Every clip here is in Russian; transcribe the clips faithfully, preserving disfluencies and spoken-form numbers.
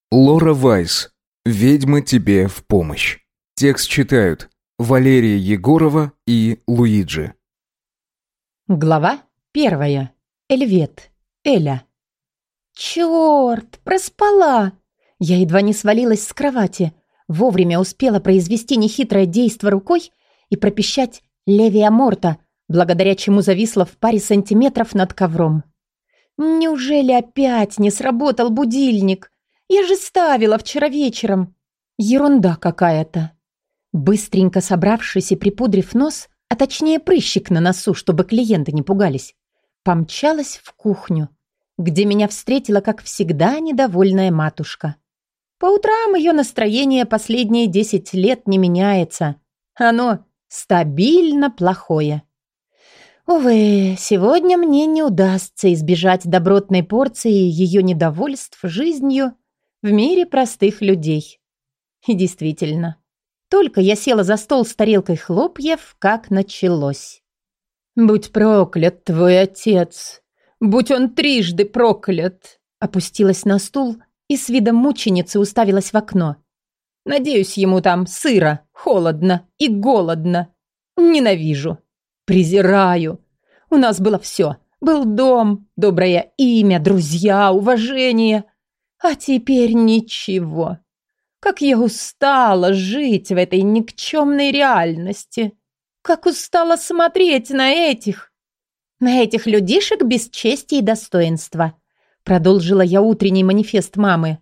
Лора Вайс. «Ведьма тебе в помощь». Текст читают Валерия Егорова и Луиджи. Глава первая. Эльвет. Эля. Чёрт, проспала! Я едва не свалилась с кровати. Вовремя успела произвести нехитрое действо рукой и пропищать «Левия Морта», благодаря чему зависла в паре сантиметров над ковром. Неужели опять не сработал будильник? Я же ставила вчера вечером. Ерунда какая-то. Быстренько собравшись и припудрив нос, а точнее прыщик на носу, чтобы клиенты не пугались, помчалась в кухню, где меня встретила, как всегда, недовольная матушка. По утрам ее настроение последние десять лет не меняется. Оно стабильно плохое. Увы, сегодня мне не удастся избежать добротной порции ее недовольств жизнью в мире простых людей. И действительно, только я села за стол с тарелкой хлопьев, как началось. «Будь проклят твой отец! Будь он трижды проклят!» Опустилась на стул и с видом мученицы уставилась в окно. «Надеюсь, ему там сыро, холодно и голодно. Ненавижу. Презираю. У нас было все. Был дом, доброе имя, друзья, уважение. А теперь ничего. Как я устала жить в этой никчемной реальности. Как устала смотреть на этих... На этих людишек без чести и достоинства. Продолжила я утренний манифест мамы.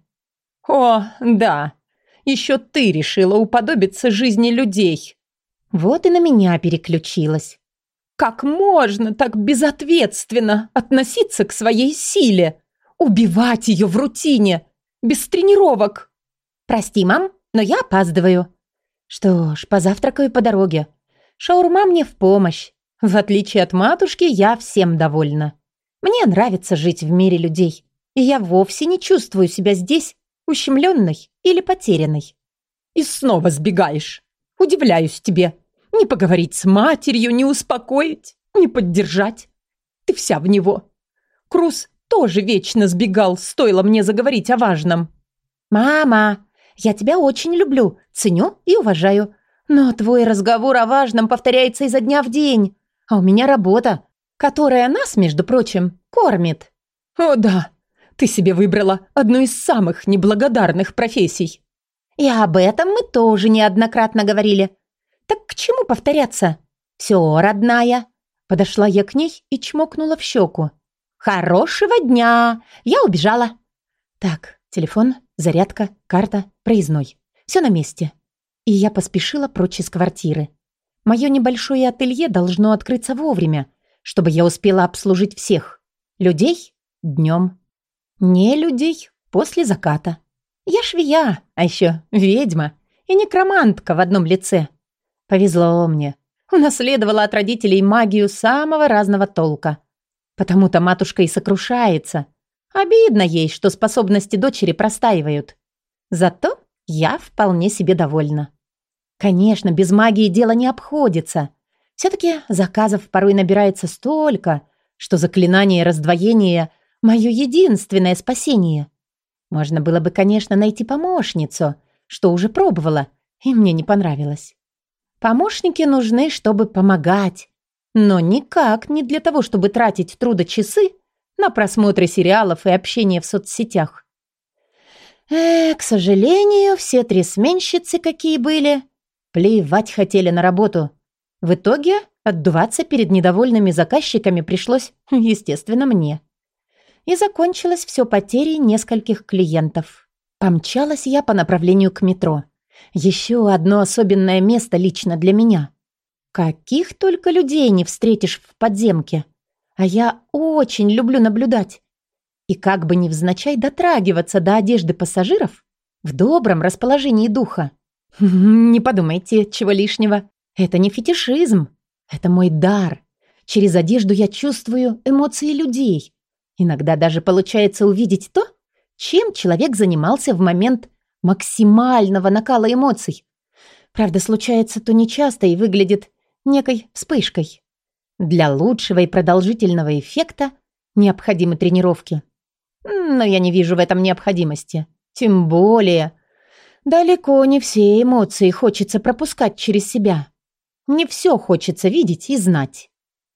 О, да. Еще ты решила уподобиться жизни людей. Вот и на меня переключилась. Как можно так безответственно относиться к своей силе? Убивать ее в рутине, без тренировок. Прости, мам, но я опаздываю. Что ж, позавтракаю по дороге. Шаурма мне в помощь. В отличие от матушки, я всем довольна. Мне нравится жить в мире людей, и я вовсе не чувствую себя здесь ущемленной или потерянной. И снова сбегаешь. Удивляюсь тебе. Не поговорить с матерью, не успокоить, не поддержать. Ты вся в него. Крус тоже вечно сбегал, стоило мне заговорить о важном. «Мама, я тебя очень люблю, ценю и уважаю. Но твой разговор о важном повторяется изо дня в день. А у меня работа, которая нас, между прочим, кормит». «О да, ты себе выбрала одну из самых неблагодарных профессий». «И об этом мы тоже неоднократно говорили. Так к чему повторяться? Все, родная». Подошла я к ней и чмокнула в щеку. «Хорошего дня! Я убежала». Так, телефон, зарядка, карта, проездной. Все на месте. И я поспешила прочь из квартиры. Мое небольшое ателье должно открыться вовремя, чтобы я успела обслужить всех. Людей днем. Не людей после заката. Я швея, а еще ведьма и некромантка в одном лице. Повезло мне. Унаследовала от родителей магию самого разного толка. Потому-то матушка и сокрушается. Обидно ей, что способности дочери простаивают. Зато я вполне себе довольна. Конечно, без магии дело не обходится. Все-таки заказов порой набирается столько, что заклинание раздвоения – мое единственное спасение. Можно было бы, конечно, найти помощницу, что уже пробовала, и мне не понравилось. Помощники нужны, чтобы помогать, но никак не для того, чтобы тратить трудочасы на просмотры сериалов и общение в соцсетях. Э, к сожалению, все три сменщицы, какие были, плевать хотели на работу. В итоге отдуваться перед недовольными заказчиками пришлось, естественно, мне. И закончилось все потерей нескольких клиентов. Помчалась я по направлению к метро. Еще одно особенное место лично для меня. Каких только людей не встретишь в подземке. А я очень люблю наблюдать. И как бы невзначай дотрагиваться до одежды пассажиров в добром расположении духа. Не подумайте, чего лишнего. Это не фетишизм. Это мой дар. Через одежду я чувствую эмоции людей. Иногда даже получается увидеть то, чем человек занимался в момент максимального накала эмоций. Правда, случается то нечасто и выглядит некой вспышкой. Для лучшего и продолжительного эффекта необходимы тренировки. Но я не вижу в этом необходимости. Тем более, далеко не все эмоции хочется пропускать через себя. Не все хочется видеть и знать.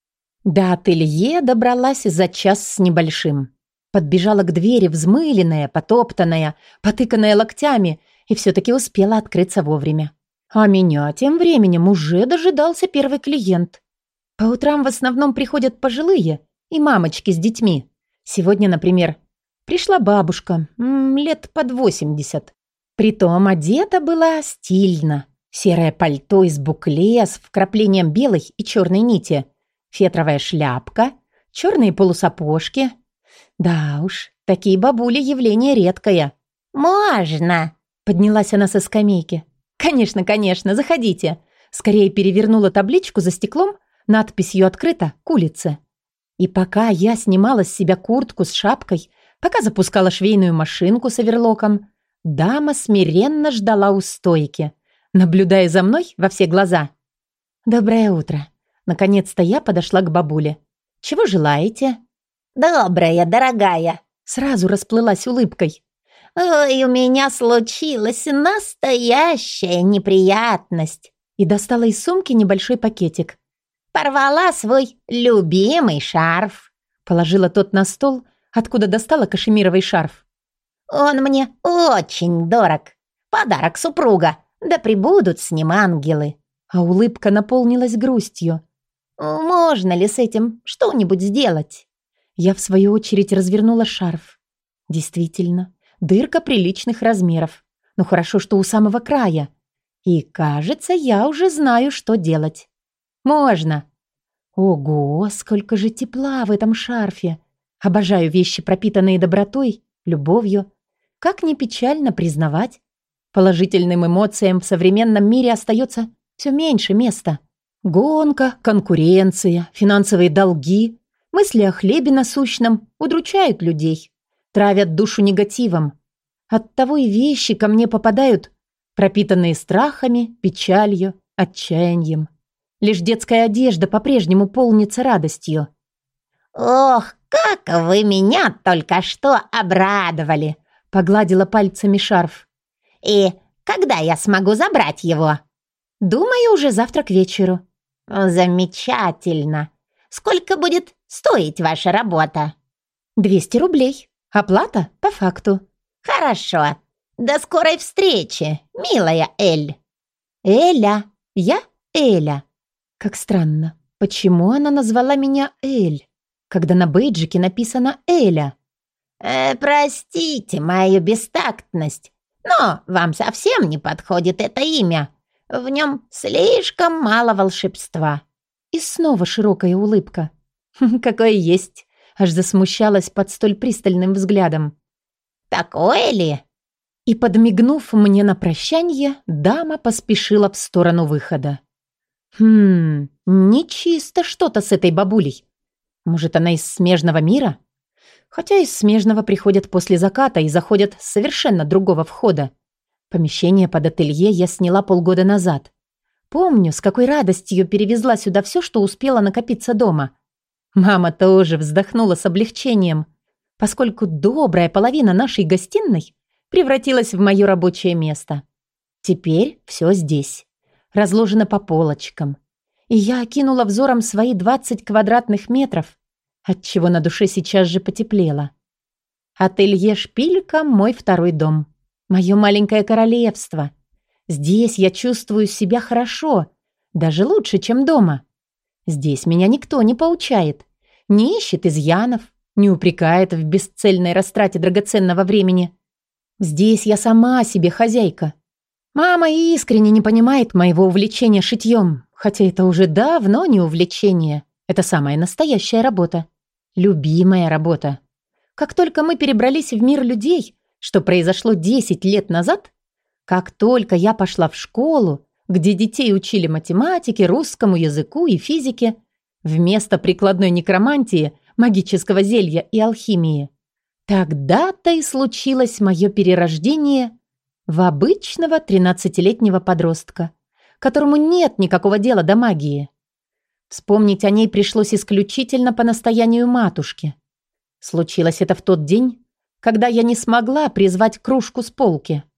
До ателье добралась за час с небольшим. Подбежала к двери взмыленная, потоптанная, потыканная локтями и все-таки успела открыться вовремя. А меня тем временем уже дожидался первый клиент. По утрам в основном приходят пожилые и мамочки с детьми. Сегодня, например, пришла бабушка, м, лет под восемьдесят. Притом одета была стильно. Серое пальто из букле с вкраплением белой и черной нити, фетровая шляпка, черные полусапожки. Да уж, такие бабули явление редкое. «Можно!» — поднялась она со скамейки. «Конечно, конечно, заходите!» Скорее перевернула табличку за стеклом, надписью «Открыто» к улице. И пока я снимала с себя куртку с шапкой, пока запускала швейную машинку с оверлоком, дама смиренно ждала у стойки, наблюдая за мной во все глаза. «Доброе утро!» Наконец-то я подошла к бабуле. «Чего желаете?» «Добрая, дорогая!» Сразу расплылась улыбкой. «Ой, у меня случилась настоящая неприятность!» И достала из сумки небольшой пакетик. «Порвала свой любимый шарф!» Положила тот на стол, откуда достала кашемировый шарф. «Он мне очень дорог! Подарок супруга! Да пребудут с ним ангелы!» А улыбка наполнилась грустью. «Можно ли с этим что-нибудь сделать?» Я, в свою очередь, развернула шарф. Действительно, дырка приличных размеров. Но хорошо, что у самого края. И, кажется, я уже знаю, что делать. Можно. Ого, сколько же тепла в этом шарфе. Обожаю вещи, пропитанные добротой, любовью. Как ни печально признавать, положительным эмоциям в современном мире остается все меньше места. Гонка, конкуренция, финансовые долги, мысли о хлебе насущном удручают людей, травят душу негативом. Оттого и вещи ко мне попадают, пропитанные страхами, печалью, отчаянием. Лишь детская одежда по-прежнему полнится радостью. «Ох, как вы меня только что обрадовали!» Погладила пальцами шарф. «И когда я смогу забрать его?» «Думаю, уже завтра к вечеру». «Замечательно! Сколько будет стоить ваша работа?» «Двести рублей. Оплата по факту». «Хорошо. До скорой встречи, милая Эль». «Эля. Я Эля». Как странно. Почему она назвала меня Эль, когда на бейджике написано Эля? Э, «Простите мою бестактность, но вам совсем не подходит это имя. В нем слишком мало волшебства». И снова широкая улыбка. Какое есть. Аж засмущалась под столь пристальным взглядом. «Такое ли?» И, подмигнув мне на прощанье, дама поспешила в сторону выхода. Хм, нечисто что-то с этой бабулей. Может, она из смежного мира? Хотя из смежного приходят после заката и заходят с совершенно другого входа. Помещение под ателье я сняла полгода назад. Помню, с какой радостью перевезла сюда все, что успела накопиться дома. Мама тоже вздохнула с облегчением, поскольку добрая половина нашей гостиной превратилась в мое рабочее место. Теперь все здесь, разложено по полочкам. И я окинула взором свои двадцать квадратных метров, отчего на душе сейчас же потеплело. Ателье «Шпилька» — мой второй дом. Мое маленькое королевство. Здесь я чувствую себя хорошо, даже лучше, чем дома. Здесь меня никто не поучает, не ищет изъянов, не упрекает в бесцельной растрате драгоценного времени. Здесь я сама себе хозяйка. Мама искренне не понимает моего увлечения шитьем, хотя это уже давно не увлечение. Это самая настоящая работа. Любимая работа. Как только мы перебрались в мир людей, что произошло десять лет назад, как только я пошла в школу, где детей учили математике, русскому языку и физике, вместо прикладной некромантии, магического зелья и алхимии, тогда-то и случилось мое перерождение в обычного тринадцатилетнего подростка, которому нет никакого дела до магии. Вспомнить о ней пришлось исключительно по настоянию матушки. Случилось это в тот день, когда я не смогла призвать кружку с полки.